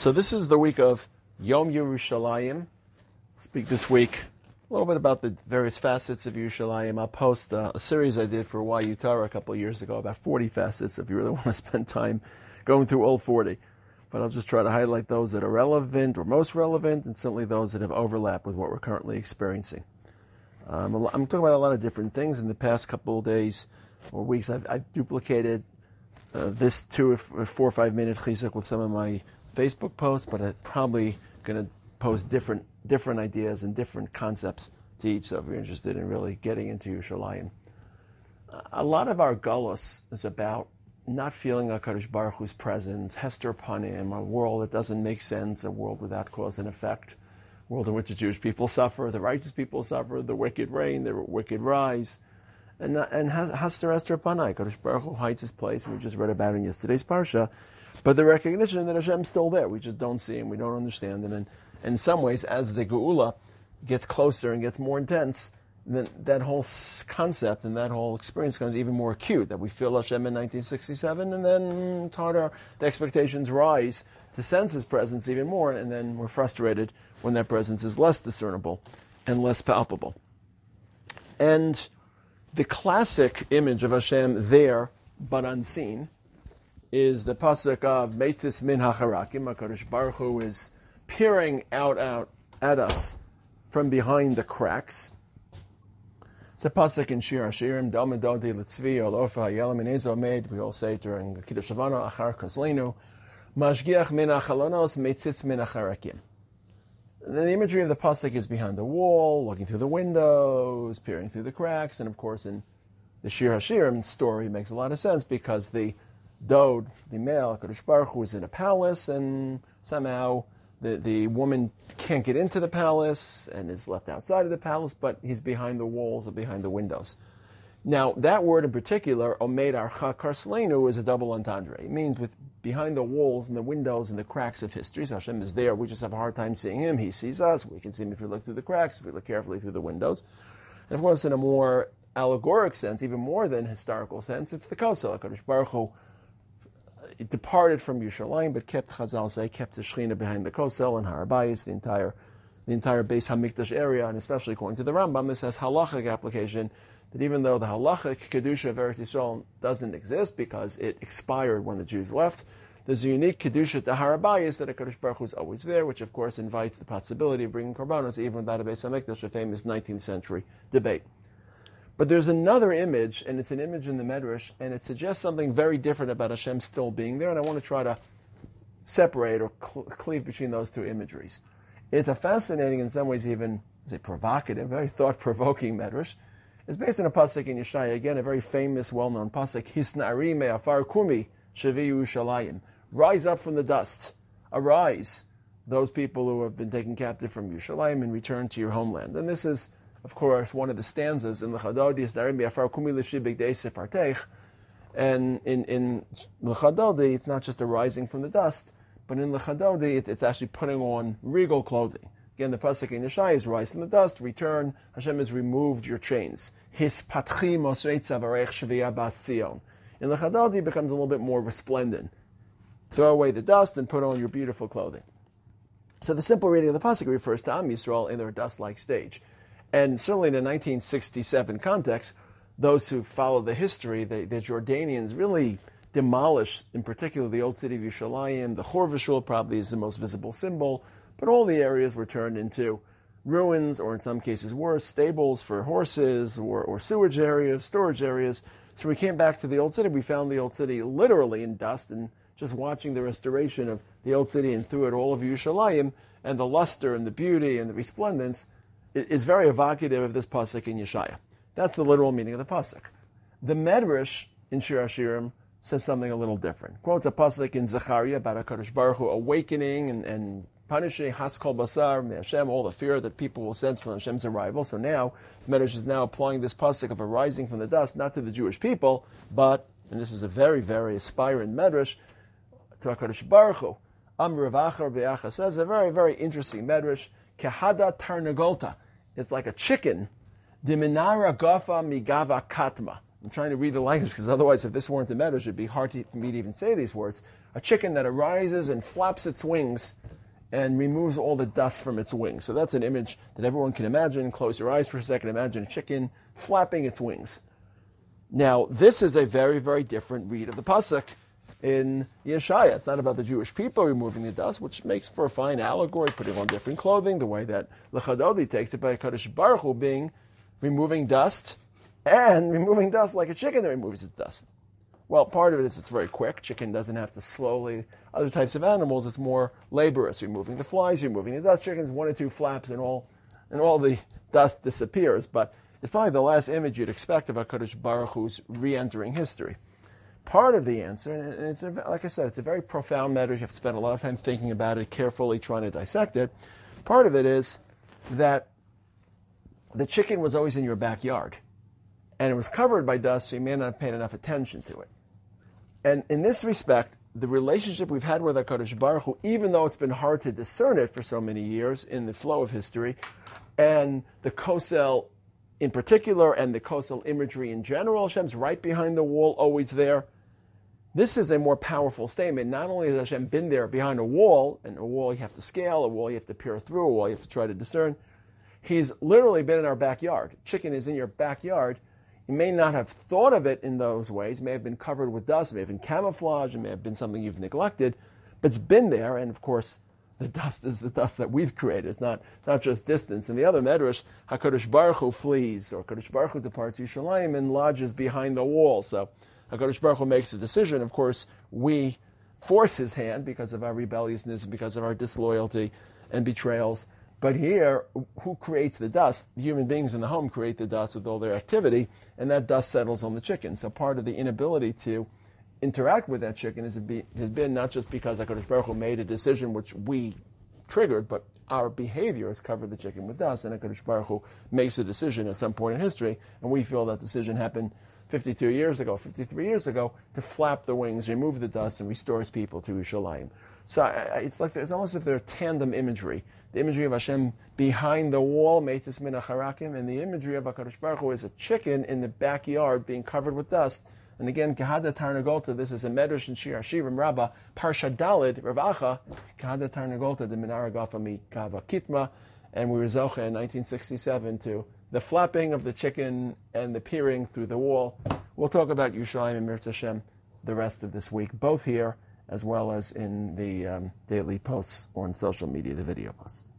So this is the week of Yom Yerushalayim. I'll speak this week a little bit about the various facets of Yerushalayim. I'll post a series I did for YU Torah a couple of years ago, about 40 facets if you really want to spend time going through all 40. But I'll just try to highlight those that are relevant or most relevant, and certainly those that have overlap with what we're currently experiencing. I'm talking about a lot of different things. In the past couple of days or weeks, I've duplicated this 4 or 5 minute chizuk with some of my Facebook posts, but I'm probably going to post different ideas and different concepts to each, so if you're interested in really getting into Yerushalayim. A lot of our galus is about not feeling HaKadosh Baruch Hu's presence, Hester Panim, a world that doesn't make sense, a world without cause and effect, a world in which the Jewish people suffer, the righteous people suffer, the wicked reign, the wicked rise, and Hester Panai, HaKadosh Baruch Hu hides his place, and we just read about it in yesterday's Parsha. But the recognition that Hashem's still there, we just don't see him, we don't understand him. And in some ways, as the Geula gets closer and gets more intense, then that whole concept and that whole experience becomes even more acute, that we feel Hashem in 1967, and then it's harder, the expectations rise to sense his presence even more, and then we're frustrated when that presence is less discernible and less palpable. And the classic image of Hashem there, but unseen, is the pasuk of Meitzis min hacharakim. HaKadosh Baruch Hu is peering out at us from behind the cracks. It's a pasuk in Shir Hashirim, Dom Dodi Litzvi Olofa Hayelam Inezo Omed. We all say during Kiddush Havana, Achar Koslenu, Mashgiach min hachalonos, Meitzis min hacharakim. The imagery of the pasuk is behind the wall, looking through the windows, peering through the cracks, and of course in the Shir Hashirim story it makes a lot of sense because the Dod, the male, HaKadosh Baruch Hu, is in a palace, and somehow the woman can't get into the palace and is left outside of the palace, but he's behind the walls or behind the windows. Now, that word in particular, Omed Archa Karslenu, is a double entendre. It means with behind the walls and the windows and the cracks of history. So Hashem is there. We just have a hard time seeing him. He sees us. We can see him if we look through the cracks, if we look carefully through the windows. And of course, in a more allegoric sense, even more than historical sense, it's the Kosel. HaKadosh Baruch Hu it departed from Yerushalayim, but kept Chazal say kept the Shechina behind the Kosel and Har Habayis, the entire Beis Hamikdash area, and especially according to the Rambam, this has halachic application. That even though the halachic kedusha of Eretz Yisrael doesn't exist because it expired when the Jews left, there's a unique kedusha to Har Habayis that HaKadosh Baruch Hu is always there, which of course invites the possibility of bringing korbanos even without a Beis Hamikdash, a famous 19th century debate. But there's another image, and it's an image in the Medrash, and it suggests something very different about Hashem still being there, and I want to try to separate or cleave between those two imageries. It's a fascinating, in some ways even, provocative, very thought-provoking Medrash. It's based on a pasuk in Yeshaya, again, a very famous, well-known pasuk, Hisnari me'afar kumi shevi Yerushalayim. Rise up from the dust. Arise, those people who have been taken captive from Yerushalayim and return to your homeland. And this is, of course, one of the stanzas in L'chadodi, and in L'chadodi, it's not just a rising from the dust, but in L'chadodi, it's actually putting on regal clothing. Again, the pasuk in Yeshaya is rise from the dust, return, Hashem has removed your chains. Hispatchi mosrei tzavarech shviyah bas Tzion. In L'chadodi, it becomes a little bit more resplendent. Throw away the dust and put on your beautiful clothing. So the simple reading of the pasuk refers to Am Yisrael in their dust-like stage. And certainly in the 1967 context, those who follow the history, the Jordanians really demolished, in particular, the old city of Yerushalayim. The Chor V'Shul probably is the most visible symbol, but all the areas were turned into ruins, or in some cases worse, stables for horses, or sewage areas, storage areas. So we came back to the old city. We found the old city literally in dust, and just watching the restoration of the old city and through it all of Yerushalayim, and the luster and the beauty and the resplendence, is very evocative of this pasuk in Yeshaya. That's the literal meaning of the pasuk. The Medrash in Shir Hashirim says something a little different. Quotes a pasuk in Zechariah about HaKadosh Baruch Hu awakening and punishing Haskol Basar, Hashem, all the fear that people will sense from Hashem's arrival. So now, the Medrash is now applying this pasuk of a rising from the dust, not to the Jewish people, but, and this is a very, very aspirant Medrash, to HaKadosh Baruch Hu. Rav Achar Be'acha says a very, very interesting Medrash, Kehada Tarnagolta. It's like a chicken. Diminara gafa migava katma. I'm trying to read the language because otherwise, if this weren't the Medrash, it'd be hard for me to even say these words. a chicken that arises and flaps its wings and removes all the dust from its wings. So that's an image that everyone can imagine. Close your eyes for a second. Imagine a chicken flapping its wings. Now, this is a very, very different read of the pasuk in Yeshaya. It's not about the Jewish people removing the dust, which makes for a fine allegory, putting on different clothing, the way that Lechadodi takes it by Kadosh Baruch Hu being removing dust, and removing dust like a chicken that removes its dust. Well, part of it is it's very quick. Chicken doesn't have to slowly. Other types of animals, it's more laborious. Removing the flies, removing the dust. Chicken's 1 or 2 flaps, and all the dust disappears. But it's probably the last image you'd expect of HaKadosh Baruch Hu's re-entering history. Part of the answer, and it's like I said, it's a very profound matter. You have to spend a lot of time thinking about it, carefully trying to dissect it. Part of it is that the chicken was always in your backyard, and it was covered by dust, so you may not have paid enough attention to it. And in this respect, the relationship we've had with HaKadosh Baruch Hu, even though it's been hard to discern it for so many years in the flow of history, and the Kosel in particular, and the Kosel imagery in general, Hashem's right behind the wall, always there. This is a more powerful statement. Not only has Hashem been there behind a wall, and a wall you have to scale, a wall you have to peer through, a wall you have to try to discern, He's literally been in our backyard. Chicken is in your backyard. You may not have thought of it in those ways. It may have been covered with dust. It may have been camouflage. It may have been something you've neglected. But it's been there. And, of course, the dust is the dust that we've created. It's not just distance. In the other medrash, HaKadosh Baruch Hu flees, or HaKadosh Baruch Hu departs Yerushalayim and lodges behind the wall. So HaKadosh Baruch Hu makes a decision. Of course, we force his hand because of our rebelliousness, because of our disloyalty and betrayals. But here, who creates the dust? The human beings in the home create the dust with all their activity, and that dust settles on the chicken. So part of the inability to interact with that chicken has been not just because HaKadosh Baruch Hu made a decision which we triggered, but our behavior has covered the chicken with dust, and HaKadosh Baruch Hu makes a decision at some point in history, and we feel that decision happened 52 years ago, 53 years ago, to flap the wings, remove the dust, and restore his people to Yerushalayim. So it's almost as if they're tandem imagery. The imagery of Hashem behind the wall, Meitzis Min HaCharakim, and the imagery of HaKadosh Baruch Hu is a chicken in the backyard being covered with dust. And again, Gehada Tarnagolta, this is a medrash in Shir Hashirim Rabbah, Parsha Dalid, Rav Acha, Gehada Tarnagolta, the Minara Gafa Mi Kava Kitma, and we were Zocha in 1967 to the flapping of the chicken and the peering through the wall. We'll talk about Yerushalayim and Mirz Hashem the rest of this week, both here as well as in the daily posts or on social media, the video posts.